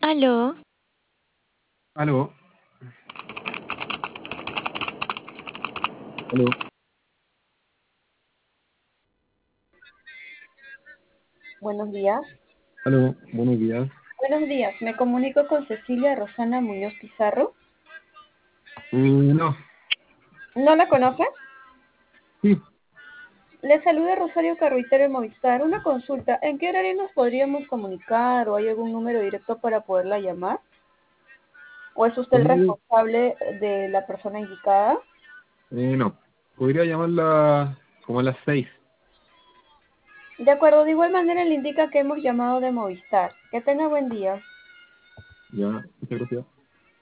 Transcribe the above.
Aló, Aló, aló, Buenos días. aló, buenos días. Buenos días, me comunico con Cecilia Rosana Muñoz Pizarro. No, ¿No la conoce? sí, Le saluda Rosario Carruitero de Movistar. Una consulta, ¿en qué horario nos podríamos comunicar o hay algún número directo para poderla llamar? ¿O es usted el podría, responsable de la persona indicada? no, podría llamarla como a las 6. De acuerdo, de igual manera le indica que hemos llamado de Movistar. Que tenga buen día. Ya, muchas gracias.